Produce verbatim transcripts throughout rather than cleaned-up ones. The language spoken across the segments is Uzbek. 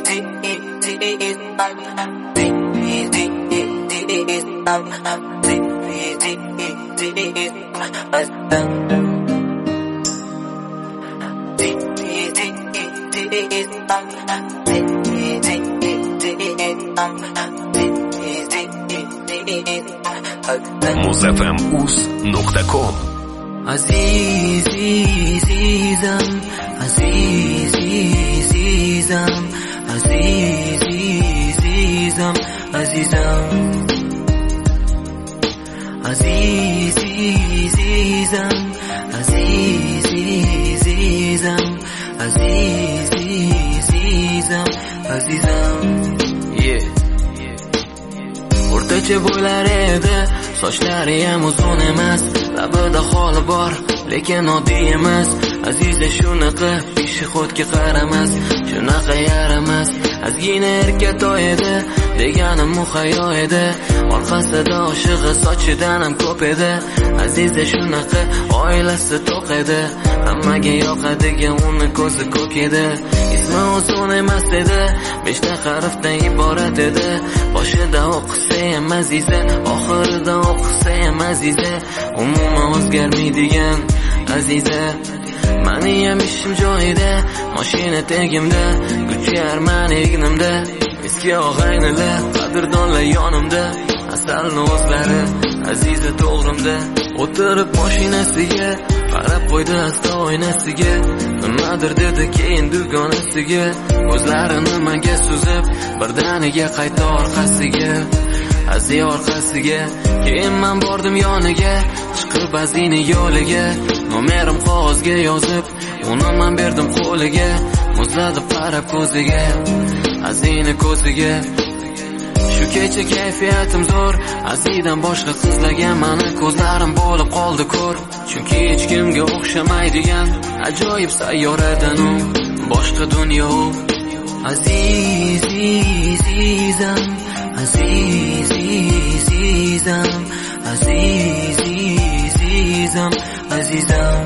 muzfmuz nuqta com Aziz, azizam, aziz, azizam, aziz, azizam, azizam, aziz, azizam, aziz, azizam, aziz, azizam, azizam. Yeah. O'rtacha bo'lar edi, sochlari ham uzun emas, labida holi bor, lekin oddiy emas. Aziza shunaqa, ishi xudga qaramas, shunaqa yaramas. Ozgina erkatoy edi, deganim muhayyo edi. Orqasida oshig'i sochidan ham ko'p edi. Aziza shunaqa, oilasi to'q edi. Hammaga yoqadigan uni ko'zi ko'k edi. Ismi uzun emas edi, beshta harfdan iborat edi. Boshida o'qisa ham Aziza, oxirida o'qisa ham Aziza. Umuman o'zgarmaydigan Aziza. Mani ham ishim joyida, mashina tegimda, Gucci Armani egnimda. Eski og'aynilar, qadrdonlar yonimda. Asalni o'zlari, Aziza to'g'rimda. O'tirib mashinasiga, qarab qo'ydi asta oynasiga. Nimadir dedi keyin dugonasiga. Ko'zlarini menga suzib, birdaniga qayta orqasiga. Aziz orqasiga, keyin men bordim yoniga. Chiqib Azini yo'liga, nomerim qog'ozga yozib, uni men berdim qo'liga. Muzlatib qarab ko'ziga, Azini ko'ziga. Shu kecha kayfiyatim zo'r, Azidan boshqa qizlarga meni ko'zlarim bo'lib qoldi ko'r. Chunki hech kimga o'xshamaydigan ajoyib sayyoradan u, boshqa dunyo u. Aziz, azizam, aziz, azizam, aziz, azizam, azizam,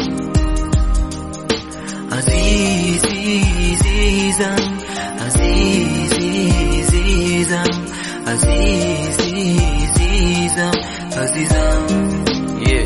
aziz, azizam, aziz, azizam, aziz, azizam, azizam. Yeah.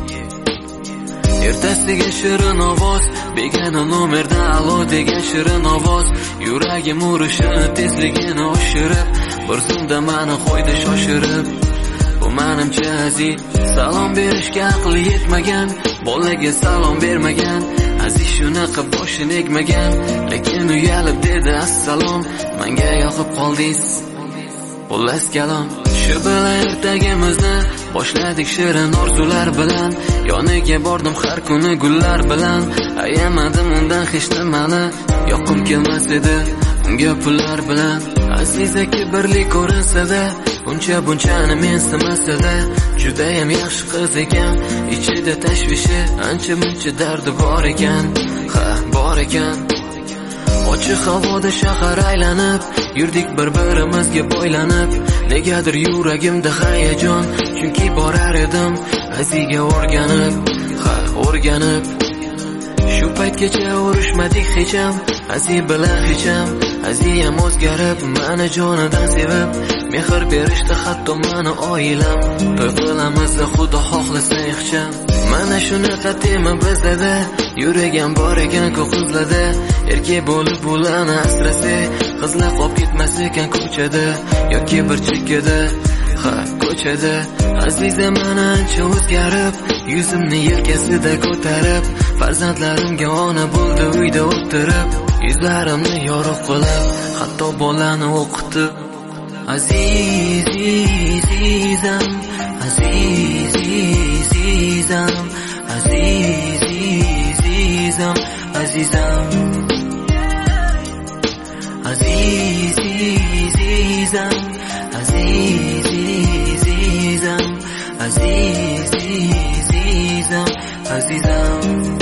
Ertasiga shirin ovoz, begona nomerda alo degan shirin ovoz. Yuragim urishini tezligini oshirib, bir zumda meni qo'ydi shoshirib. Bu menimcha Aziz, salom berishga aqli yetmagan, bolaga salom bermagan. Aziz shunaqa boshini egmagan, lekin uyalib dedi assalom. Menga yoqib qoldingiz, xullas kalom. Shu bilan ertagimizni boshladik shirin orzular bilan. Yoniga bordim har kuni gullar bilan. Ayamadim undan hech nimani, yoqim kelmas edi unga pullar bilan. Aziza kibrli ko'rinsa-da, uncha bunchani mensimasada, judayam yaxshi qiz ekan. Ichida tashvishi, ancha muncha dardi bor ekan. Ha, bor ekan. Ochiq havoda shahar aylanib, yurdik bir-birimizga bo'ylanib. Negadir yuragimda hayajon, chunki borar edim Aziga o'rganib, ha, o'rganib. Shu paytgacha urushmadik hech ham, Aziz bilan hech ham. Aziz ham o'zgarib, meni jonidan sevib, mehr berishdi hatto meni oilam. To'y qilamiz xudo xohlasa ixcham. Mana shunaqa tema bizda, yuragim bor ekan ko'p qizlarda. Erkak bo'lib ularni asrasa, qizlar qolib ketmas ekan ko'chada yoki bir chekkada. Ha, ko'chada. Aziza meni ancha o'zgarib, yuzimni yelkasida ko'tarib, farzandlarimga ona bo'ldi uyda o'tirib, yuzlarimni yorug' qilib, hatto bolani o'qitib. Aziz, azizam, aziz, azizam, aziz, azizam, azizam, aziz, azizam, aziz, azizam, aziz, azizam, azizam.